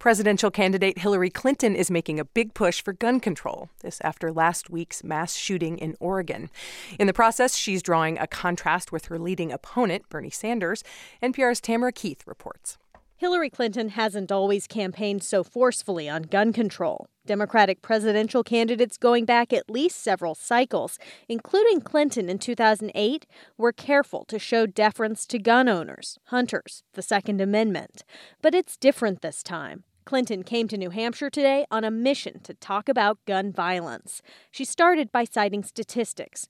Presidential candidate Hillary Clinton is making a big push for gun control, this after last week's mass shooting in Oregon. In the process, she's drawing a contrast with her leading opponent, Bernie Sanders. NPR's Tamara Keith reports. Hillary Clinton hasn't always campaigned so forcefully on gun control. Democratic presidential candidates going back at least several cycles, including Clinton in 2008, were careful to show deference to gun owners, hunters, the Second Amendment. But it's different this time. Clinton came to New Hampshire today on a mission to talk about gun violence. She started by citing statistics.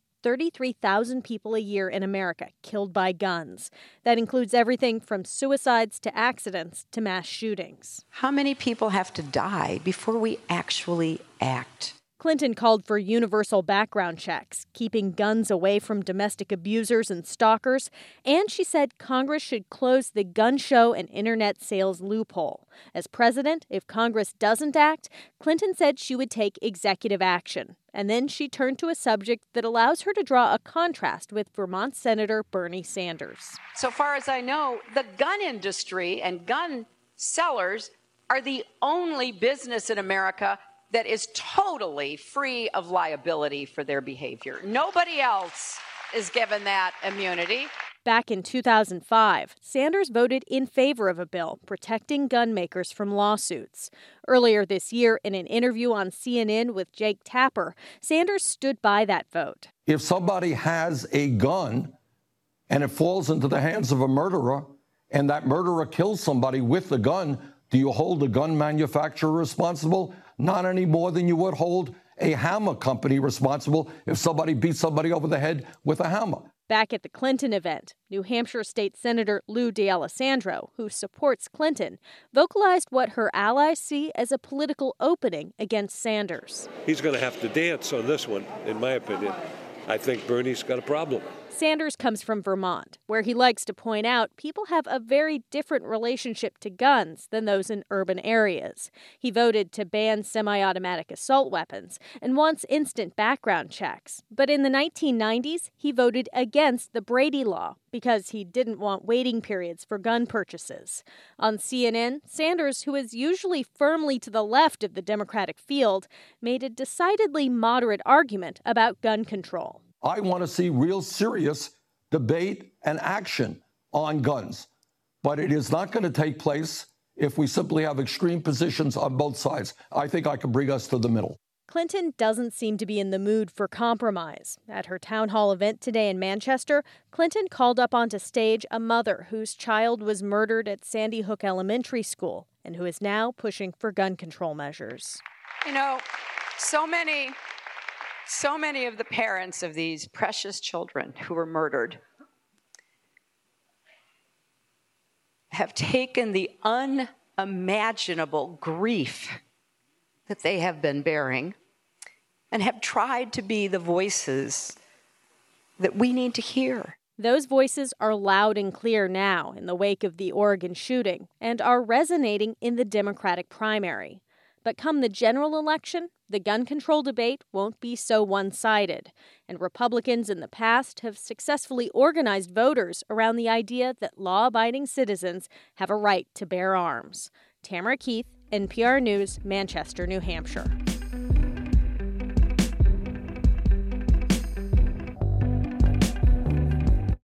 33,000 people a year in America killed by guns. That includes everything from suicides to accidents to mass shootings. How many people have to die before we actually act? Clinton called for universal background checks, keeping guns away from domestic abusers and stalkers, and she said Congress should close the gun show and internet sales loophole. As president, if Congress doesn't act, Clinton said she would take executive action. And then she turned to a subject that allows her to draw a contrast with Vermont Senator Bernie Sanders. So far as I know, the gun industry and gun sellers are the only business in America that is totally free of liability for their behavior. Nobody else is given that immunity. Back in 2005, Sanders voted in favor of a bill protecting gun makers from lawsuits. Earlier this year, in an interview on CNN with Jake Tapper, Sanders stood by that vote. If somebody has a gun and it falls into the hands of a murderer and that murderer kills somebody with the gun, do you hold the gun manufacturer responsible? Not any more than you would hold a hammer company responsible if somebody beats somebody over the head with a hammer. Back at the Clinton event, New Hampshire State Senator Lou D'Alessandro, who supports Clinton, vocalized what her allies see as a political opening against Sanders. He's going to have to dance on this one, in my opinion. I think Bernie's got a problem. Sanders comes from Vermont, where he likes to point out people have a very different relationship to guns than those in urban areas. He voted to ban semi-automatic assault weapons and wants instant background checks. But in the 1990s, he voted against the Brady Law because he didn't want waiting periods for gun purchases. On CNN, Sanders, who is usually firmly to the left of the Democratic field, made a decidedly moderate argument about gun control. I want to see real serious debate and action on guns. But it is not going to take place if we simply have extreme positions on both sides. I think I can bring us to the middle. Clinton doesn't seem to be in the mood for compromise. At her town hall event today in Manchester, Clinton called up onto stage a mother whose child was murdered at Sandy Hook Elementary School and who is now pushing for gun control measures. You know, so many of the parents of these precious children who were murdered have taken the unimaginable grief that they have been bearing and have tried to be the voices that we need to hear. Those voices are loud and clear now in the wake of the Oregon shooting and are resonating in the Democratic primary. But come the general election, the gun control debate won't be so one-sided, and Republicans in the past have successfully organized voters around the idea that law-abiding citizens have a right to bear arms. Tamara Keith, NPR News, Manchester, New Hampshire.